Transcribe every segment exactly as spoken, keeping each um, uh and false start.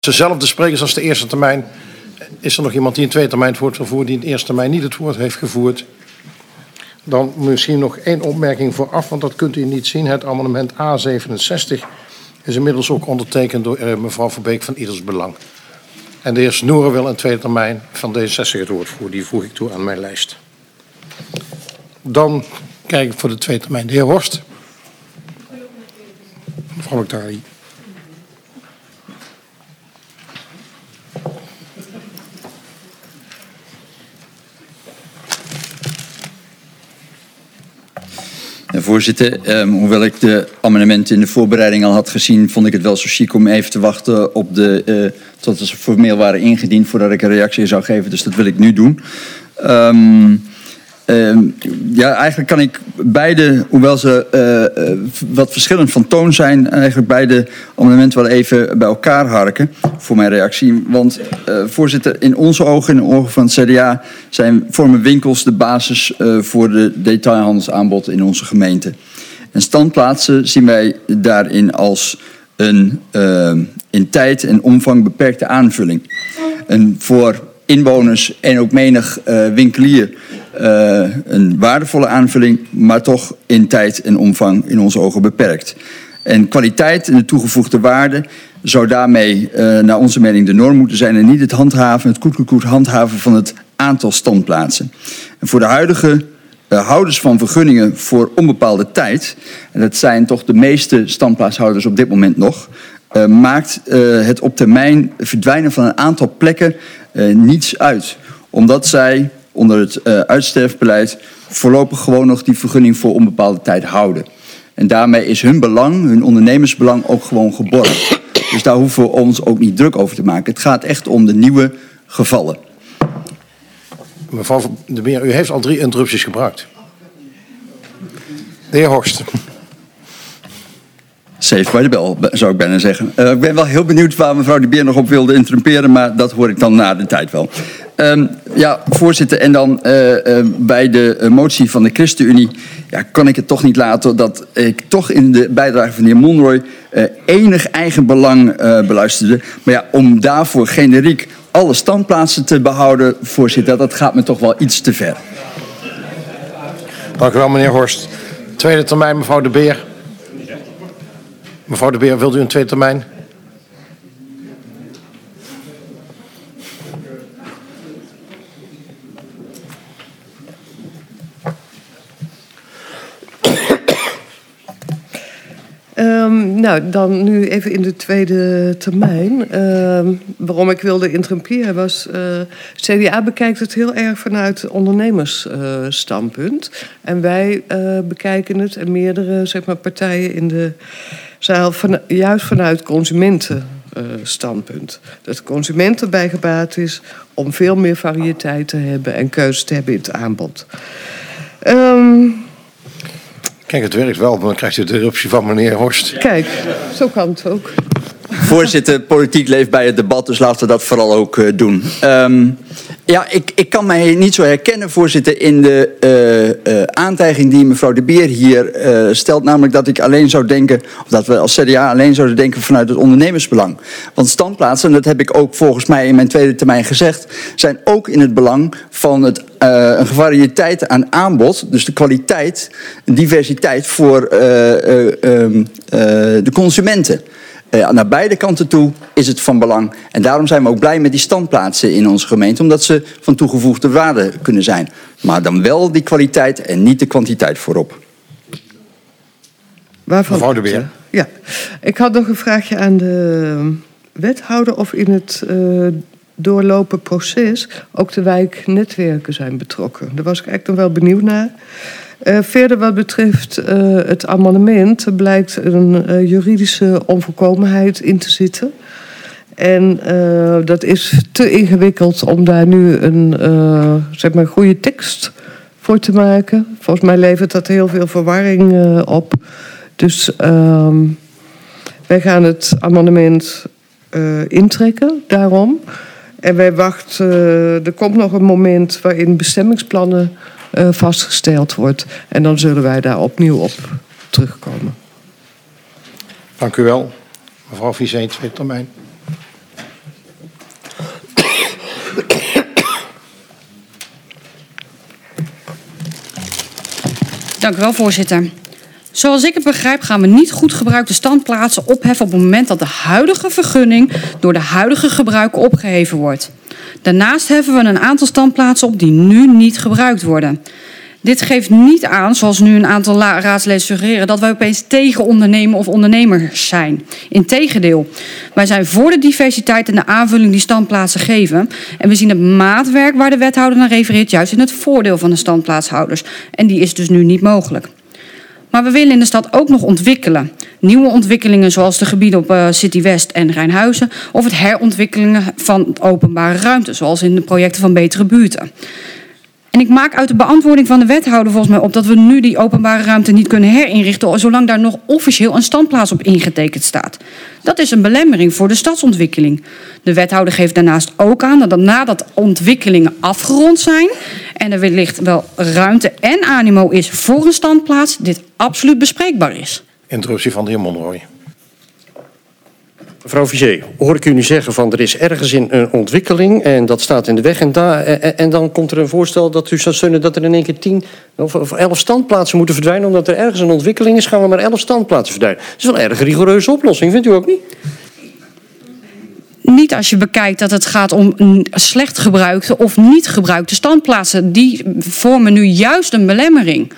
Dezelfde sprekers als de eerste termijn. Is er nog iemand die een tweede termijn het woord wil voeren, die in de eerste termijn niet het woord heeft gevoerd? Dan misschien nog één opmerking vooraf, want dat kunt u niet zien. Het amendement A zevenenzestig is inmiddels ook ondertekend door uh, mevrouw Verbeek van Ieders Belang. En de heer Snoeren wil een tweede termijn van D zesenzestig het woord voeren. Die voeg ik toe aan mijn lijst. Dan kijk ik voor de tweede termijn de heer Horst. Mevrouw Octari. Voorzitter, um, hoewel ik de amendementen in de voorbereiding al had gezien, vond ik het wel zo chic om even te wachten op de, uh, tot ze formeel waren ingediend voordat ik een reactie zou geven. Dus dat wil ik nu doen. Um, um, ja, eigenlijk kan ik beide, hoewel ze uh, uh, wat verschillend van toon zijn, eigenlijk beide amendementen wel even bij elkaar harken voor mijn reactie. Want uh, voorzitter, in onze ogen, in de ogen van het C D A, zijn, vormen winkels de basis uh, voor de detailhandelsaanbod in onze gemeente. En standplaatsen zien wij daarin als een uh, in tijd en omvang beperkte aanvulling. En voor inwoners en ook menig uh, winkelier uh, een waardevolle aanvulling, maar toch in tijd en omvang in onze ogen beperkt. En kwaliteit en de toegevoegde waarde zou daarmee uh, naar onze mening de norm moeten zijn en niet het handhaven, het koet-koet-koet handhaven van het aantal standplaatsen. En voor de huidige uh, houders van vergunningen voor onbepaalde tijd, en dat zijn toch de meeste standplaatshouders op dit moment nog, uh, maakt uh, het op termijn verdwijnen van een aantal plekken uh, niets uit. Omdat zij onder het uh, uitsterfbeleid voorlopig gewoon nog die vergunning voor onbepaalde tijd houden. En daarmee is hun belang, hun ondernemersbelang ook gewoon geborgd. Dus daar hoeven we ons ook niet druk over te maken. Het gaat echt om de nieuwe gevallen. Mevrouw de Beer, u heeft al drie interrupties gebruikt. De heer Horst. Safe by the bell, zou ik bijna zeggen. Uh, ik ben wel heel benieuwd waar mevrouw de Beer nog op wilde interrumperen, maar dat hoor ik dan na de tijd wel. Um, ja, voorzitter, en dan uh, uh, bij de uh, motie van de ChristenUnie ja, kan ik het toch niet laten dat ik toch in de bijdrage van de heer Monroy uh, enig eigen belang uh, beluisterde. Maar ja, om daarvoor generiek alle standplaatsen te behouden, voorzitter, dat gaat me toch wel iets te ver. Dank u wel, meneer Horst. Tweede termijn, mevrouw de Beer. Mevrouw de Beer, wilt u een tweede termijn? Um, nou, dan nu even in de tweede termijn. Um, waarom ik wilde interrumperen was, uh, C D A bekijkt het heel erg vanuit ondernemersstandpunt. Uh, en wij uh, bekijken het, en meerdere zeg maar, partijen in de zaal, van, juist vanuit consumentenstandpunt. Uh, dat de consument erbij gebaat is om veel meer variëteit te hebben en keuze te hebben in het aanbod. Um, Kijk, het werkt wel, maar dan krijgt u de eruptie van meneer Horst. Kijk, zo kan het ook. Voorzitter, politiek leeft bij het debat, dus laten we dat vooral ook uh, doen. Um, ja, ik, ik kan mij niet zo herkennen, voorzitter, in de uh, uh, aantijging die mevrouw de Beer hier uh, stelt. Namelijk dat ik alleen zou denken, of dat we als C D A alleen zouden denken vanuit het ondernemersbelang. Want standplaatsen, en dat heb ik ook volgens mij in mijn tweede termijn gezegd, zijn ook in het belang van het Uh, een variëteit aan aanbod, dus de kwaliteit, diversiteit voor uh, uh, uh, uh, de consumenten. Uh, naar beide kanten toe is het van belang. En daarom zijn we ook blij met die standplaatsen in onze gemeente, omdat ze van toegevoegde waarde kunnen zijn. Maar dan wel die kwaliteit en niet de kwantiteit voorop. Waarvan? Mevrouw de Beer. Ja, ik had nog een vraagje aan de wethouder of in het Uh, doorlopen proces ook de wijknetwerken zijn betrokken. Daar was ik eigenlijk nog wel benieuwd naar. Uh, verder wat betreft uh, het amendement blijkt een uh, juridische onvolkomenheid in te zitten. En uh, dat is te ingewikkeld om daar nu een uh, zeg maar goede tekst voor te maken. Volgens mij levert dat heel veel verwarring uh, op. Dus uh, wij gaan het amendement uh, intrekken, daarom. En wij wachten, uh, er komt nog een moment waarin bestemmingsplannen uh, vastgesteld wordt. En dan zullen wij daar opnieuw op terugkomen. Dank u wel. Mevrouw Vizé, tweede termijn. Dank u wel, voorzitter. Zoals ik het begrijp gaan we niet goed gebruikte standplaatsen opheffen op het moment dat de huidige vergunning door de huidige gebruiker opgeheven wordt. Daarnaast heffen we een aantal standplaatsen op die nu niet gebruikt worden. Dit geeft niet aan, zoals nu een aantal raadsleden suggereren, dat wij opeens tegen ondernemen of ondernemers zijn. Integendeel, wij zijn voor de diversiteit en de aanvulling die standplaatsen geven. En we zien het maatwerk waar de wethouder naar refereert juist in het voordeel van de standplaatshouders. En die is dus nu niet mogelijk. Maar we willen in de stad ook nog ontwikkelen. Nieuwe ontwikkelingen zoals de gebieden op uh, City West en Rijnhuizen. Of het herontwikkelen van openbare ruimte, zoals in de projecten van Betere Buurten. En ik maak uit de beantwoording van de wethouder volgens mij op dat we nu die openbare ruimte niet kunnen herinrichten, zolang daar nog officieel een standplaats op ingetekend staat. Dat is een belemmering voor de stadsontwikkeling. De wethouder geeft daarnaast ook aan dat nadat ontwikkelingen afgerond zijn en er wellicht wel ruimte en animo is voor een standplaats, dit absoluut bespreekbaar is. Interruptie van de heer Monrooy. Mevrouw Fizet, hoor ik u nu zeggen van er is ergens in een ontwikkeling en dat staat in de weg en, daar, en, en dan komt er een voorstel dat u zou steunen dat er in één keer tien of, of elf standplaatsen moeten verdwijnen omdat er ergens een ontwikkeling is, gaan we maar elf standplaatsen verdwijnen. Dat is wel een erg rigoureuze oplossing, vindt u ook niet? Niet als je bekijkt dat het gaat om slecht gebruikte of niet gebruikte standplaatsen. Die vormen nu juist een belemmering.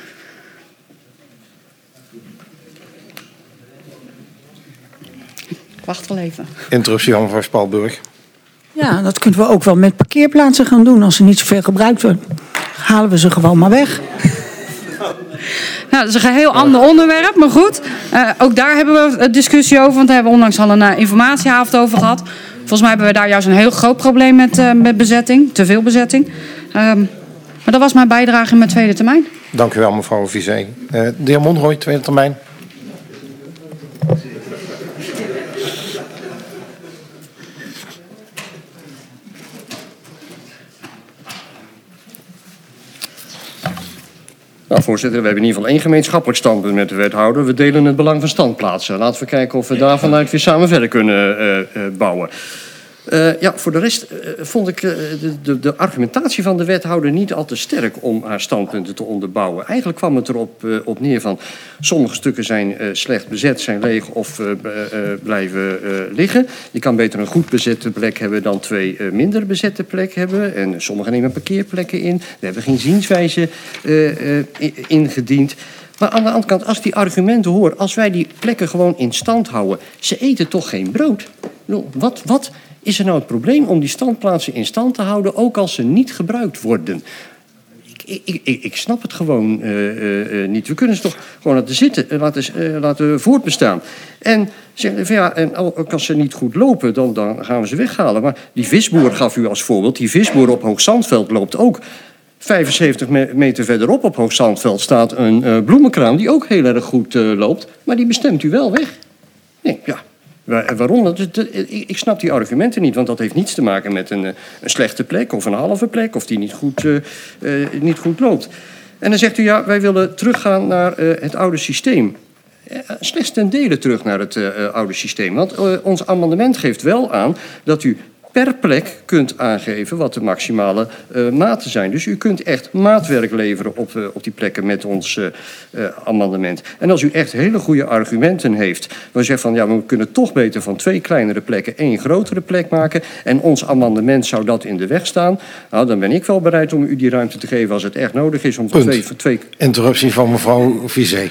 Wacht wel even. Interruptie van mevrouw Spalburg. Ja, dat kunnen we ook wel met parkeerplaatsen gaan doen. Als ze niet zoveel gebruikt worden, halen we ze gewoon maar weg. Nou, dat is een geheel ander onderwerp, maar goed. Uh, ook daar hebben we een discussie over, want daar hebben we onlangs al een uh, informatieavond over gehad. Volgens mij hebben we daar juist een heel groot probleem met, uh, met bezetting, te veel bezetting. Um, maar dat was mijn bijdrage in mijn tweede termijn. Dank u wel, mevrouw Fizet. Uh, de heer Monrooy, tweede termijn. Nou, voorzitter, we hebben in ieder geval één gemeenschappelijk standpunt met de wethouder. We delen het belang van standplaatsen. Laten we kijken of we daar vanuit weer samen verder kunnen uh, uh, bouwen. Uh, ja, voor de rest uh, vond ik uh, de, de, de argumentatie van de wethouder niet al te sterk om haar standpunten te onderbouwen. Eigenlijk kwam het erop uh, op neer van sommige stukken zijn uh, slecht bezet, zijn leeg of uh, uh, blijven uh, liggen. Je kan beter een goed bezette plek hebben dan twee uh, minder bezette plekken hebben. En sommigen nemen parkeerplekken in. We hebben geen zienswijze uh, uh, ingediend. Maar aan de andere kant, als ik die argumenten hoor, als wij die plekken gewoon in stand houden, ze eten toch geen brood. Wat, wat is er nou het probleem om die standplaatsen in stand te houden, ook als ze niet gebruikt worden? Ik, ik, ik, ik snap het gewoon uh, uh, niet. We kunnen ze toch gewoon laten zitten, uh, laten, uh, laten voortbestaan. En zeggen van ja, en ook als ze niet goed lopen, dan, dan gaan we ze weghalen. Maar die visboer gaf u als voorbeeld, die visboer op Hoogzandveld loopt ook. vijfenzeventig meter verderop op Hoogzandveld staat een uh, bloemenkraam die ook heel erg goed uh, loopt, maar die bestemt u wel weg. Nee, ja. Waarom? Ik snap die argumenten niet, want dat heeft niets te maken met een, een slechte plek of een halve plek of die niet goed, uh, uh, niet goed loopt. En dan zegt u ja, wij willen teruggaan naar uh, het oude systeem. Uh, slechts ten dele terug naar het uh, oude systeem, want uh, ons amendement geeft wel aan dat u per plek kunt aangeven wat de maximale uh, maten zijn. Dus u kunt echt maatwerk leveren op, uh, op die plekken met ons uh, uh, amendement. En als u echt hele goede argumenten heeft, dan zegt van ja, we kunnen toch beter van twee kleinere plekken één grotere plek maken en ons amendement zou dat in de weg staan, nou, dan ben ik wel bereid om u die ruimte te geven als het echt nodig is om van twee, van twee... Interruptie van mevrouw Fizet.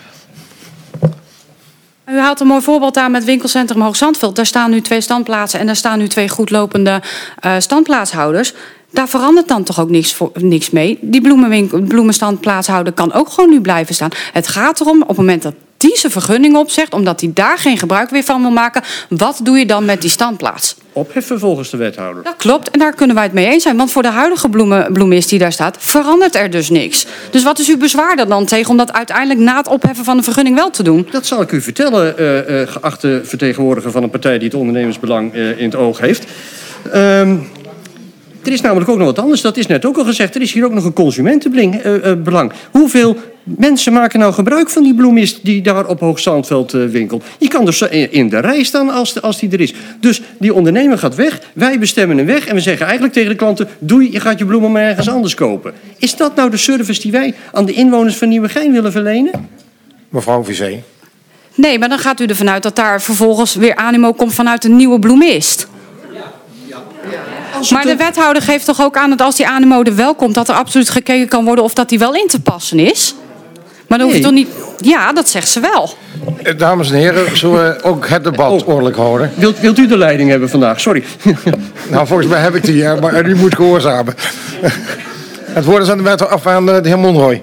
U haalt een mooi voorbeeld aan met winkelcentrum Hoogzandveld. Daar staan nu twee standplaatsen en daar staan nu twee goedlopende uh, standplaatshouders. Daar verandert dan toch ook niks, voor, niks mee. Die bloemenwinkel, bloemenstandplaatshouder kan ook gewoon nu blijven staan. Het gaat erom, op het moment dat die zijn vergunning opzegt, omdat hij daar geen gebruik meer van wil maken, wat doe je dan met die standplaats? Opheffen volgens de wethouder. Dat klopt, en daar kunnen wij het mee eens zijn. Want voor de huidige bloemen, bloemist die daar staat, verandert er dus niks. Dus wat is uw bezwaar er dan tegen om dat uiteindelijk na het opheffen van de vergunning wel te doen? Dat zal ik u vertellen, uh, uh, geachte vertegenwoordiger van een partij die het ondernemersbelang uh, in het oog heeft. Um, er is namelijk ook nog wat anders. Dat is net ook al gezegd. Er is hier ook nog een consumentenbelang. Uh, uh, Hoeveel mensen maken nou gebruik van die bloemist die daar op Hoogzandveld uh, winkelt? Je kan dus in de rij staan als, de, als die er is. Dus die ondernemer gaat weg. Wij bestemmen hem weg. En we zeggen eigenlijk tegen de klanten... doei, je gaat je bloemen maar ergens anders kopen. Is dat nou de service die wij aan de inwoners van Nieuwegein willen verlenen? Mevrouw Vizé. Nee, maar dan gaat u ervan uit dat daar vervolgens weer animo komt vanuit een nieuwe bloemist. Maar de wethouder geeft toch ook aan dat als die animo er wel komt... dat er absoluut gekeken kan worden of dat die wel in te passen is? Maar dan hoeft Nee. toch niet... Ja, dat zegt ze wel. Dames en heren, zullen we ook het debat Oh. ordelijk houden? Wilt, wilt u de leiding hebben vandaag? Sorry. Nou, volgens mij heb ik die, hè, maar u moet gehoorzamen. Het woord is aan de wethouder af aan de heer Monroy.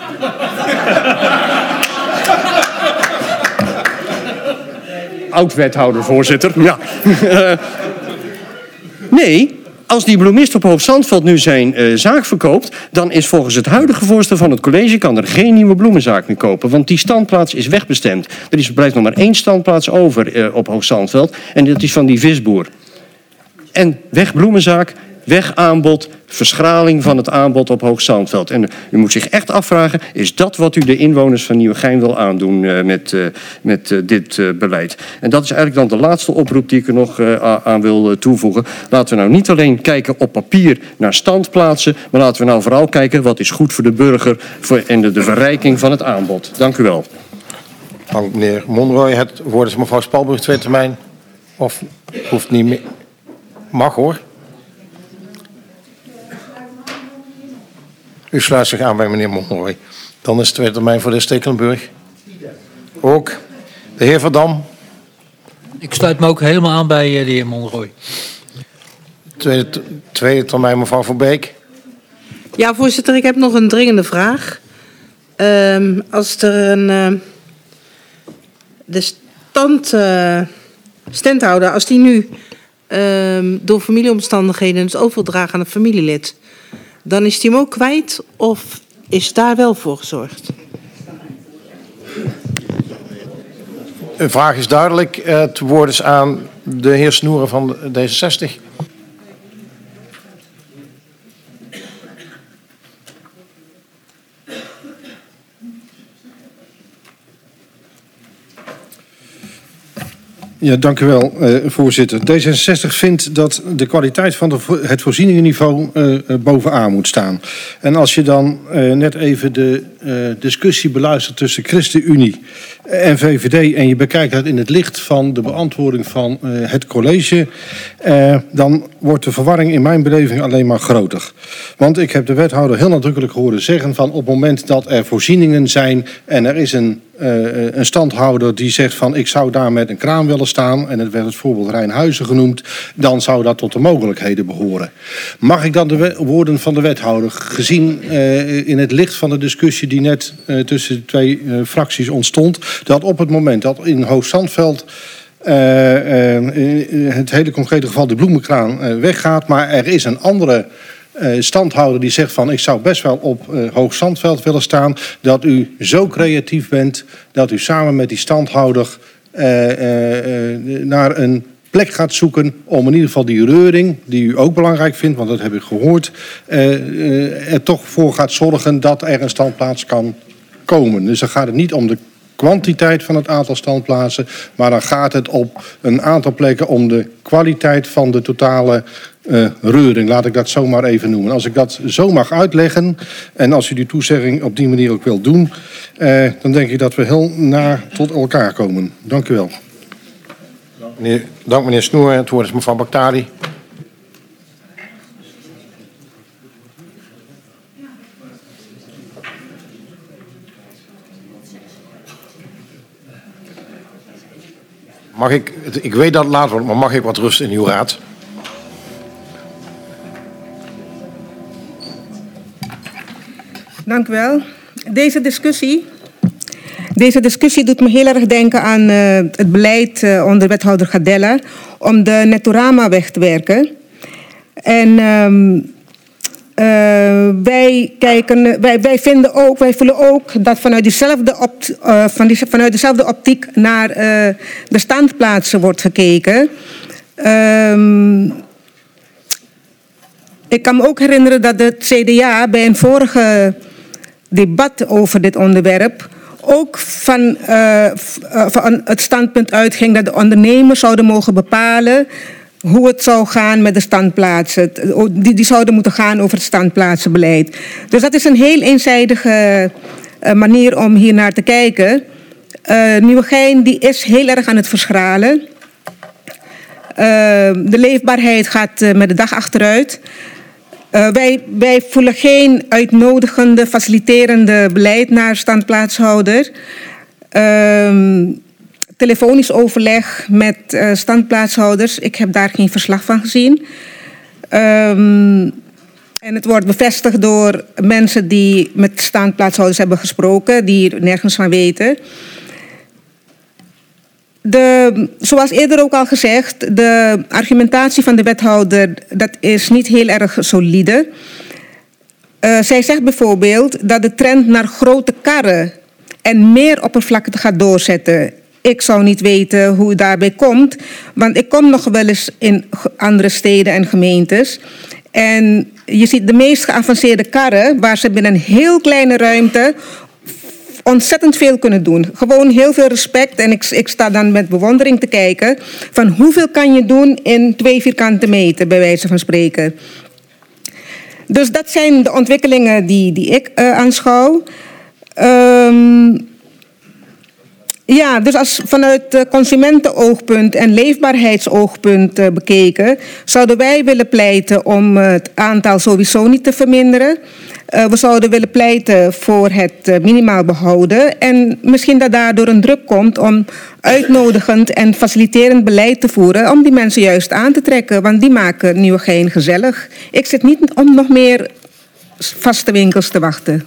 Oud-wethouder, voorzitter. Ja. Uh, nee, als die bloemist op Hoogzandveld nu zijn uh, zaak verkoopt... dan is volgens het huidige voorstel van het college... kan er geen nieuwe bloemenzaak meer kopen. Want die standplaats is wegbestemd. Er is, blijft nog maar één standplaats over uh, op Hoogzandveld. En dat is van die visboer. En weg bloemenzaak... weg aanbod, verschraling van het aanbod op Hoogzandveld. En u moet zich echt afvragen, is dat wat u de inwoners van Nieuwegein wil aandoen uh, met, uh, met uh, dit uh, beleid? En dat is eigenlijk dan de laatste oproep die ik er nog uh, aan wil uh, toevoegen. Laten we nou niet alleen kijken op papier naar standplaatsen, maar laten we nou vooral kijken wat is goed voor de burger voor, en de, de verrijking van het aanbod. Dank u wel. Dank meneer Monroy. Het woord is mevrouw Spalburg, tweede termijn. Of hoeft niet meer. Mag hoor. U sluit zich aan bij meneer Monroy. Dan is de tweede termijn voor de heer Stekelenburg. Ook. De heer Van Dam. Ik sluit me ook helemaal aan bij uh, de heer Monroy. Tweede, tweede termijn mevrouw Van Beek. Ja, voorzitter, ik heb nog een dringende vraag. Um, als er een... Uh, de stand, uh, standhouder, als die nu um, door familieomstandigheden het overdraagt aan een familielid... dan is die hem ook kwijt of is daar wel voor gezorgd? Uw vraag is duidelijk. Uh, het woord is aan de heer Snoeren van D zesenzestig. Ja, dank u wel, uh, voorzitter. D zesenzestig vindt dat de kwaliteit van de, het voorzieningenniveau uh, bovenaan moet staan. En als je dan uh, net even de uh, discussie beluistert tussen ChristenUnie en V V D... en je bekijkt dat in het licht van de beantwoording van uh, het college... Uh, dan wordt de verwarring in mijn beleving alleen maar groter. Want ik heb de wethouder heel nadrukkelijk horen zeggen van... op het moment dat er voorzieningen zijn en er is een... Uh, een standhouder die zegt van ik zou daar met een kraan willen staan... en het werd het voorbeeld Rijnhuizen genoemd... dan zou dat tot de mogelijkheden behoren. Mag ik dan de woorden van de wethouder gezien uh, in het licht van de discussie... die net uh, tussen de twee uh, fracties ontstond... dat op het moment dat in Hoogzandveld... Uh, uh, het hele concrete geval de bloemenkraan uh, weggaat... maar er is een andere... Uh, standhouder die zegt van ik zou best wel op uh, Hoogzandveld willen staan... dat u zo creatief bent dat u samen met die standhouder uh, uh, uh, naar een plek gaat zoeken... om in ieder geval die reuring, die u ook belangrijk vindt, want dat heb ik gehoord... Uh, uh, er toch voor gaat zorgen dat er een standplaats kan komen. Dus dan gaat het niet om de kwantiteit van het aantal standplaatsen... maar dan gaat het op een aantal plekken om de kwaliteit van de totale... Uh, reuring, laat ik dat zomaar even noemen. Als ik dat zo mag uitleggen... en als u die toezegging op die manier ook wilt doen... Uh, dan denk ik dat we heel naar tot elkaar komen. Dank u wel. Dank meneer, dank meneer Snoer. Het woord is mevrouw Bakhtari. Mag ik, ik weet dat het laat wordt, maar mag ik wat rust in uw raad? Dank u wel. Deze discussie, deze discussie doet me heel erg denken aan uh, het beleid uh, onder wethouder Gadella om de Netorama weg te werken. En um, uh, wij, kijken, wij, wij vinden ook, wij voelen ook dat vanuit diezelfde, opt, uh, van die, vanuit dezelfde optiek naar uh, de standplaatsen wordt gekeken. Um, ik kan me ook herinneren dat het C D A bij een vorige debat over dit onderwerp ook van, uh, van het standpunt uitging dat de ondernemers zouden mogen bepalen hoe het zou gaan met de standplaatsen. Die, die zouden moeten gaan over het standplaatsenbeleid. Dus dat is een heel eenzijdige uh, manier om hier naar te kijken. Uh, Nieuwegein die is heel erg aan het verschralen. Uh, de leefbaarheid gaat uh, met de dag achteruit. Uh, wij, wij voelen geen uitnodigende, faciliterende beleid naar standplaatshouder. Uh, telefonisch overleg met uh, standplaatshouders. Ik heb daar geen verslag van gezien. Um, en het wordt bevestigd door mensen die met standplaatshouders hebben gesproken, die er nergens van weten. De, zoals eerder ook al gezegd, de argumentatie van de wethouder, dat is niet heel erg solide. Uh, zij zegt bijvoorbeeld dat de trend naar grote karren en meer oppervlakte gaat doorzetten. Ik zou niet weten hoe het daarbij komt, want ik kom nog wel eens in andere steden en gemeentes. En je ziet de meest geavanceerde karren, waar ze binnen een heel kleine ruimte ontzettend veel kunnen doen. Gewoon heel veel respect. En ik, ik sta dan met bewondering te kijken van hoeveel kan je doen in twee vierkante meter, bij wijze van spreken. Dus dat zijn de ontwikkelingen die, die ik uh, aanschouw. Um, ja, dus als vanuit consumentenoogpunt en leefbaarheidsoogpunt uh, bekeken, zouden wij willen pleiten om uh, het aantal sowieso niet te verminderen. Uh, we zouden willen pleiten voor het uh, minimaal behouden. En misschien dat daardoor een druk komt om uitnodigend en faciliterend beleid te voeren, om die mensen juist aan te trekken, want die maken Nieuwegein gezellig. Ik zit niet om nog meer vaste winkels te wachten.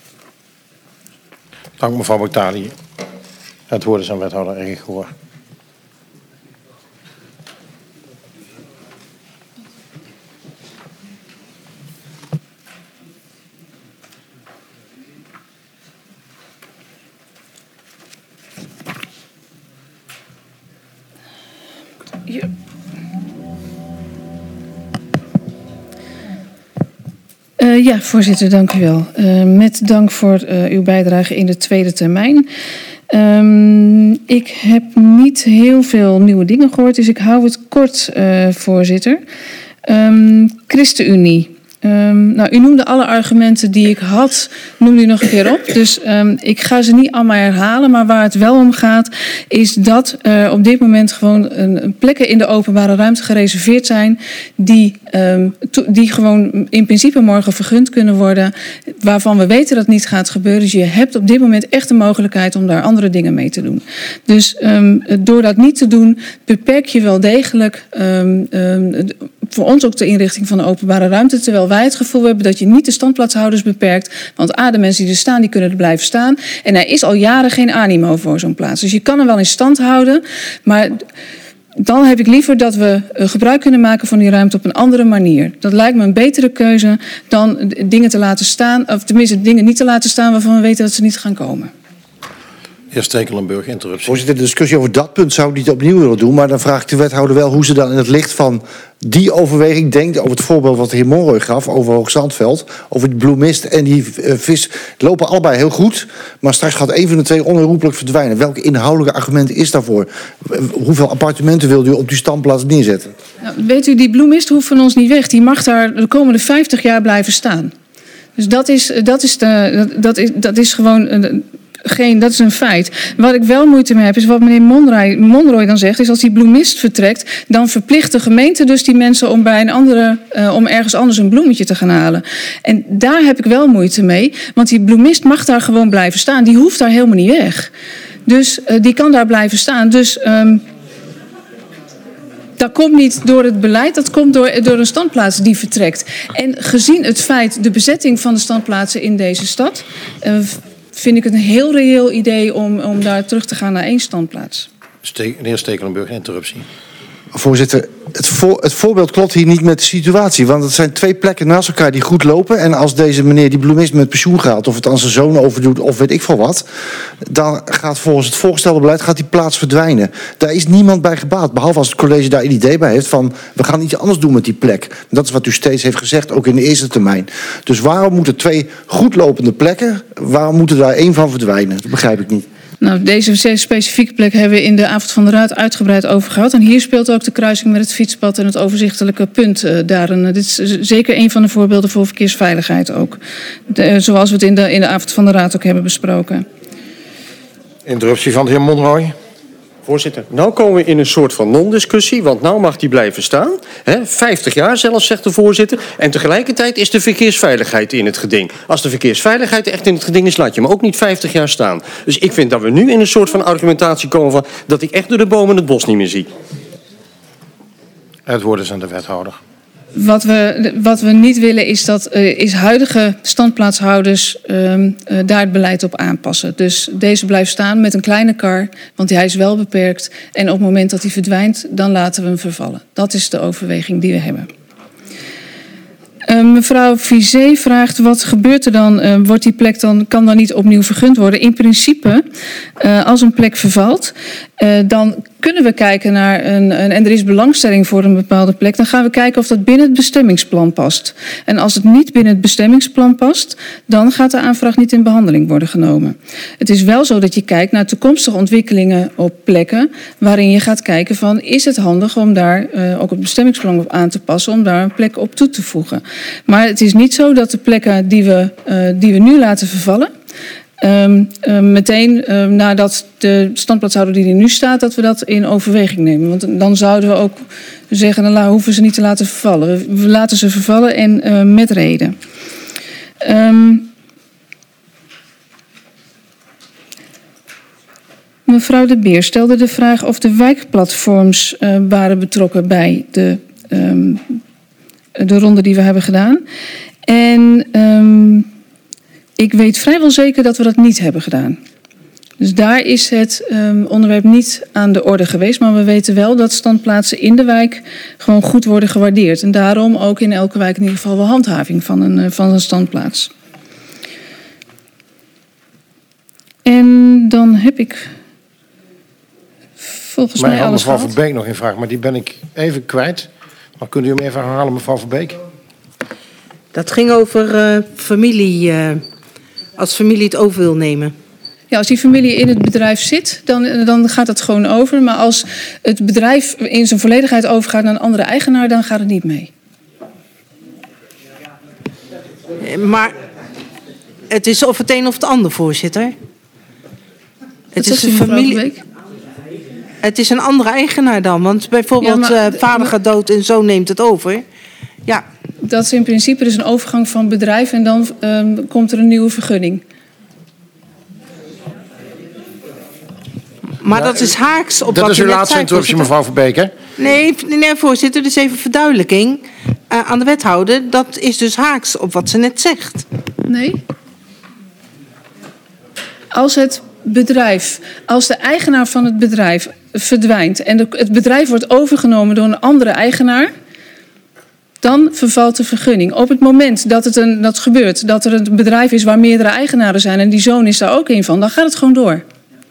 Dank mevrouw Boktali. Het woord is aan wethouder Egegoor. Ja. Uh, ja, voorzitter, dank u wel. Uh, met dank voor uh, uw bijdrage in de tweede termijn. Um, ik heb niet heel veel nieuwe dingen gehoord, dus ik hou het kort, uh, voorzitter. Um, ChristenUnie. Um, nou, u noemde alle argumenten die ik had, noemde u nog een keer op. Dus um, ik ga ze niet allemaal herhalen, maar waar het wel om gaat, is dat er op dit moment gewoon een, een plekken in de openbare ruimte gereserveerd zijn die, um, to, die gewoon in principe morgen vergund kunnen worden, waarvan we weten dat het niet gaat gebeuren. Dus je hebt op dit moment echt de mogelijkheid om daar andere dingen mee te doen. Dus um, door dat niet te doen, beperk je wel degelijk um, um, voor ons ook de inrichting van de openbare ruimte, terwijl wij het gevoel hebben dat je niet de standplaatshouders beperkt. Want A, de mensen die er staan, die kunnen er blijven staan. En er is al jaren geen animo voor zo'n plaats. Dus je kan hem wel in stand houden. Maar dan heb ik liever dat we gebruik kunnen maken van die ruimte op een andere manier. Dat lijkt me een betere keuze dan dingen te laten staan. Of tenminste dingen niet te laten staan waarvan we weten dat ze niet gaan komen. Heer Stekelenburg, interruptie. Voorzitter, de discussie over dat punt zou ik niet opnieuw willen doen. Maar dan vraag ik de wethouder wel hoe ze dan in het licht van die overweging denkt. Over het voorbeeld wat de heer Monroy gaf over Hoogzandveld. Over die bloemist en die uh, vis. Lopen allebei heel goed. Maar straks gaat een van de twee onherroepelijk verdwijnen. Welke inhoudelijke argument is daarvoor? Hoeveel appartementen wilt u op die standplaats neerzetten? Nou, weet u, die bloemist hoeft van ons niet weg. Die mag daar de komende vijftig jaar blijven staan. Dus dat is, dat is, de, dat is, dat is gewoon... Uh, Geen, dat is een feit. Wat ik wel moeite mee heb, is wat meneer Monroy, Monroy dan zegt, is als die bloemist vertrekt, dan verplicht de gemeente dus die mensen om bij een andere, uh, om ergens anders een bloemetje te gaan halen. En daar heb ik wel moeite mee, want die bloemist mag daar gewoon blijven staan. Die hoeft daar helemaal niet weg. Dus uh, die kan daar blijven staan. Dus um, dat komt niet door het beleid, dat komt door, door een standplaats die vertrekt. En gezien het feit, de bezetting van de standplaatsen in deze stad, Uh, vind ik het een heel reëel idee om, om daar terug te gaan naar één standplaats. Ste- de heer Stekelenburg, interruptie. Voorzitter, het, voor, het voorbeeld klopt hier niet met de situatie. Want het zijn twee plekken naast elkaar die goed lopen. En als deze meneer die bloemist met pensioen gaat, of het aan zijn zoon overdoet, of weet ik veel wat, dan gaat volgens het voorgestelde beleid gaat die plaats verdwijnen. Daar is niemand bij gebaat. Behalve als het college daar een idee bij heeft van, we gaan iets anders doen met die plek. Dat is wat u steeds heeft gezegd, ook in de eerste termijn. Dus waarom moeten twee goed lopende plekken, waarom moeten daar één van verdwijnen? Dat begrijp ik niet. Nou, deze specifieke plek hebben we in de avond van de Raad uitgebreid over gehad. En hier speelt ook de kruising met het fietspad en het overzichtelijke punt uh, daarin. Dit is zeker een van de voorbeelden voor verkeersveiligheid ook. De, uh, zoals we het in de, in de avond van de Raad ook hebben besproken. Interruptie van de heer Monroy. Voorzitter, nou komen we in een soort van non-discussie, want nou mag die blijven staan. Hè, vijftig jaar zelfs, zegt de voorzitter. En tegelijkertijd is de verkeersveiligheid in het geding. Als de verkeersveiligheid echt in het geding is, laat je hem ook niet vijftig jaar staan. Dus ik vind dat we nu in een soort van argumentatie komen van dat ik echt door de bomen het bos niet meer zie. Het woord is aan de wethouder. Wat we, wat we niet willen is dat uh, is huidige standplaatshouders uh, uh, daar het beleid op aanpassen. Dus deze blijft staan met een kleine kar, want hij is wel beperkt. En op het moment dat hij verdwijnt, dan laten we hem vervallen. Dat is de overweging die we hebben. Uh, mevrouw Vizé vraagt, wat gebeurt er dan? Uh, wordt die plek dan, kan dan niet opnieuw vergund worden? In principe, uh, als een plek vervalt, uh, dan kunnen we kijken naar een, een... en er is belangstelling voor een bepaalde plek, dan gaan we kijken of dat binnen het bestemmingsplan past. En als het niet binnen het bestemmingsplan past, dan gaat de aanvraag niet in behandeling worden genomen. Het is wel zo dat je kijkt naar toekomstige ontwikkelingen op plekken, waarin je gaat kijken van, is het handig om daar uh, ook het bestemmingsplan op aan te passen, om daar een plek op toe te voegen. Maar het is niet zo dat de plekken die we, uh, die we nu laten vervallen, Um, uh, meteen uh, nadat de standplaatshouder die er nu staat, dat we dat in overweging nemen. Want dan zouden we ook zeggen, dan hoeven ze niet te laten vervallen. We, we laten ze vervallen en uh, met reden. Um, mevrouw De Beer stelde de vraag of de wijkplatforms uh, waren betrokken bij de, um, de ronde die we hebben gedaan. En Um, ik weet vrijwel zeker dat we dat niet hebben gedaan. Dus daar is het um, onderwerp niet aan de orde geweest. Maar we weten wel dat standplaatsen in de wijk gewoon goed worden gewaardeerd. En daarom ook in elke wijk in ieder geval wel handhaving van een, van een standplaats. En dan heb ik volgens mij, mij alles mevrouw gehad. Verbeek nog een vraag, maar die ben ik even kwijt. Maar kunt u hem even herhalen, mevrouw Verbeek? Dat ging over uh, familie, uh, als familie het over wil nemen. Ja, als die familie in het bedrijf zit, dan, dan gaat het gewoon over. Maar als het bedrijf in zijn volledigheid overgaat naar een andere eigenaar, dan gaat het niet mee. Maar het is of het een of het ander, voorzitter. Het is een familie. Het is een andere eigenaar dan. Want bijvoorbeeld ja, maar, uh, vader gaat dood en zoon neemt het over. Ja. Dat is in principe dus een overgang van bedrijf en dan um, komt er een nieuwe vergunning. Maar ja, dat is haaks op dat wat is uw laatste interruptie, mevrouw Verbeek, hè? Nee, nee, voorzitter, dus even verduidelijking uh, aan de wethouder. Dat is dus haaks op wat ze net zegt. Nee. Als het bedrijf, als de eigenaar van het bedrijf verdwijnt en de, het bedrijf wordt overgenomen door een andere eigenaar, dan vervalt de vergunning. Op het moment dat het een, dat gebeurt, dat er een bedrijf is waar meerdere eigenaren zijn en die zoon is daar ook een van, dan gaat het gewoon door.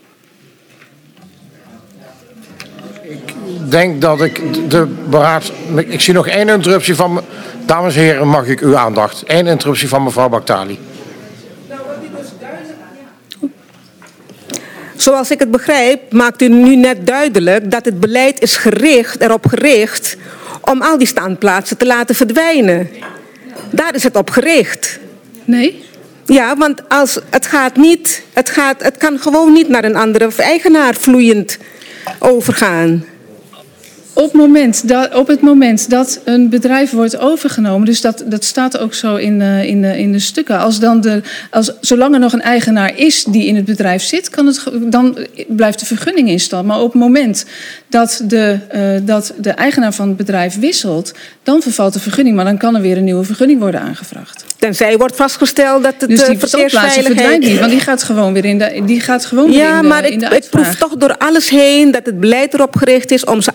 Ik denk dat ik de beraad... Ik zie nog één interruptie van... Dames en heren, mag ik uw aandacht? Eén interruptie van mevrouw Baktali. Zoals ik het begrijp, maakt u nu net duidelijk dat het beleid is gericht, erop gericht om al die standplaatsen te laten verdwijnen. Daar is het op gericht. Nee? Ja, want als, het, gaat niet, het, gaat, het kan gewoon niet naar een andere eigenaar vloeiend overgaan. Op het moment dat, op het moment dat een bedrijf wordt overgenomen, dus dat, dat staat ook zo in, uh, in, de, in de stukken. Als dan de, als, zolang er nog een eigenaar is die in het bedrijf zit, kan het, dan blijft de vergunning in stand. Maar op het moment dat de, uh, dat de eigenaar van het bedrijf wisselt, dan vervalt de vergunning. Maar dan kan er weer een nieuwe vergunning worden aangevraagd. Tenzij wordt vastgesteld dat het dus die verkeersveiligheid verdwijnt niet, want die gaat gewoon weer in de, die gaat gewoon weer ja, in de, maar in de ik, ik proef toch door alles heen dat het beleid erop gericht is om ze allemaal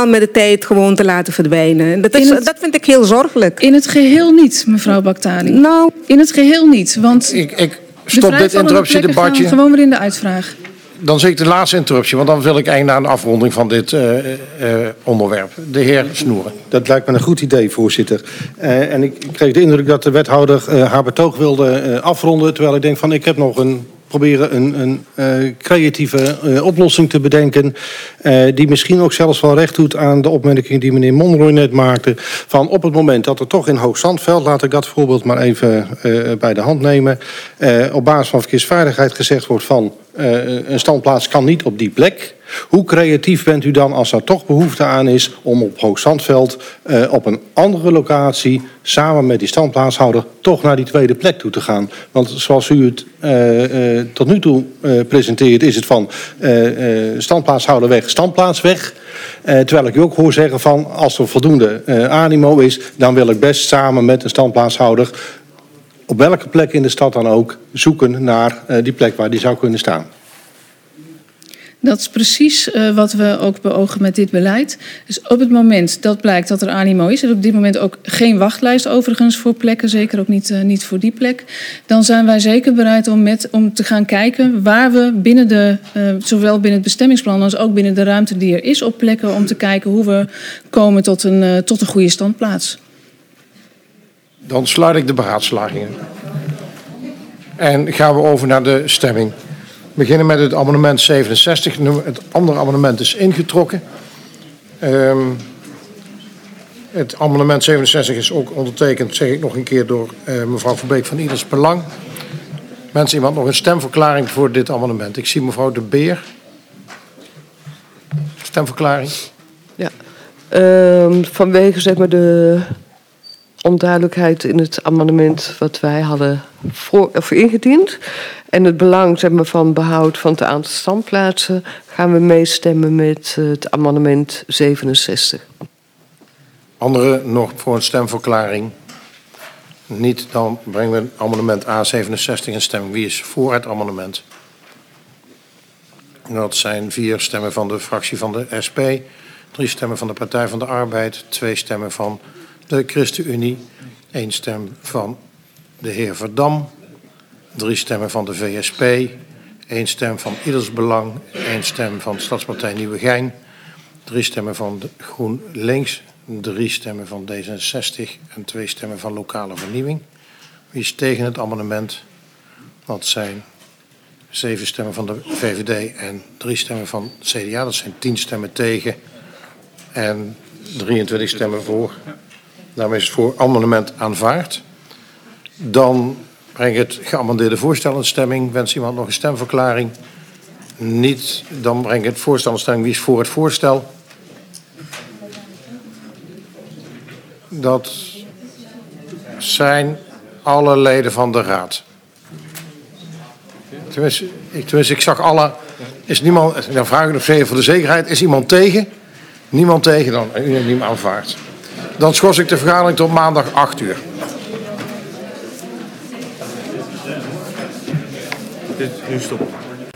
helemaal met de tijd gewoon te laten verdwijnen. Dat, is, het, dat vind ik heel zorgelijk. In het geheel niet, mevrouw Baktali. Nou, in het geheel niet, want ik, ik stop dit interruptiedebatje. Gewoon weer in de uitvraag. Dan zeg ik de laatste interruptie, want dan wil ik eigenlijk naar een afronding van dit uh, uh, onderwerp. De heer Snoeren. Dat lijkt me een goed idee, voorzitter. Uh, en ik kreeg de indruk dat de wethouder uh, haar betoog wilde uh, afronden. Terwijl ik denk van ik heb nog een... proberen een, een uh, creatieve uh, oplossing te bedenken. Uh, die misschien ook zelfs wel recht doet aan de opmerking die meneer Monroy net maakte. Van op het moment dat er toch in Hoogzandveld, laat ik dat voorbeeld maar even uh, bij de hand nemen. Uh, op basis van verkeersveiligheid gezegd wordt van uh, een standplaats kan niet op die plek. Hoe creatief bent u dan als er toch behoefte aan is om op Hoogzandveld uh, op een andere locatie samen met die standplaatshouder toch naar die tweede plek toe te gaan? Want zoals u het uh, uh, tot nu toe uh, presenteert is het van uh, uh, standplaatshouder weg, standplaats weg. Uh, terwijl ik u ook hoor zeggen van als er voldoende uh, animo is, dan wil ik best samen met een standplaatshouder op welke plek in de stad dan ook zoeken naar uh, die plek waar die zou kunnen staan. Dat is precies uh, wat we ook beogen met dit beleid. Dus op het moment dat blijkt dat er animo is... en op dit moment ook geen wachtlijst overigens voor plekken... zeker ook niet, uh, niet voor die plek... dan zijn wij zeker bereid om, met, om te gaan kijken... waar we binnen de, uh, zowel binnen het bestemmingsplan... als ook binnen de ruimte die er is op plekken... om te kijken hoe we komen tot een, uh, tot een goede standplaats. Dan sluit ik de beraadslagingen. En gaan we over naar de stemming. We beginnen met het amendement zevenenzestig. Het andere amendement is ingetrokken. Um, het amendement zevenenzestig is ook ondertekend, zeg ik nog een keer, door uh, mevrouw Verbeek van Ieders Belang. Mensen, iemand nog een stemverklaring voor dit amendement? Ik zie mevrouw De Beer. Stemverklaring. Ja, um, vanwege zeg maar de onduidelijkheid in het amendement wat wij hadden voor, of ingediend. En het belang zeg maar, van behoud van het aantal standplaatsen gaan we meestemmen met het amendement zevenenzestig. Anderen nog voor een stemverklaring? Niet, dan brengen we het amendement A zevenenzestig in stemming. Wie is voor het amendement? Dat zijn vier stemmen van de fractie van de S P, drie stemmen van de Partij van de Arbeid, twee stemmen van de ChristenUnie, één stem van de heer Verdam, drie stemmen van de V S P, één stem van Ieders Belang, één stem van Stadspartij Nieuwegein, drie stemmen van de GroenLinks, drie stemmen van D zesenzestig en twee stemmen van Lokale Vernieuwing. Wie is tegen het amendement? Dat zijn zeven stemmen van de V V D en drie stemmen van het C D A. Dat zijn tien stemmen tegen en drieëntwintig stemmen voor. Daarmee is het voor amendement aanvaard. Dan breng ik het geamendeerde voorstel in stemming. Wens iemand nog een stemverklaring? Niet. Dan breng ik het voorstel in stemming. Wie is voor het voorstel? Dat zijn alle leden van de raad. Tenminste, ik, tenminste, ik zag alle. Is niemand, dan vraag ik nog even voor de zekerheid. Is iemand tegen? Niemand tegen, dan unaniem aanvaard. Dan schors ik de vergadering tot maandag acht uur. Nu stoppen.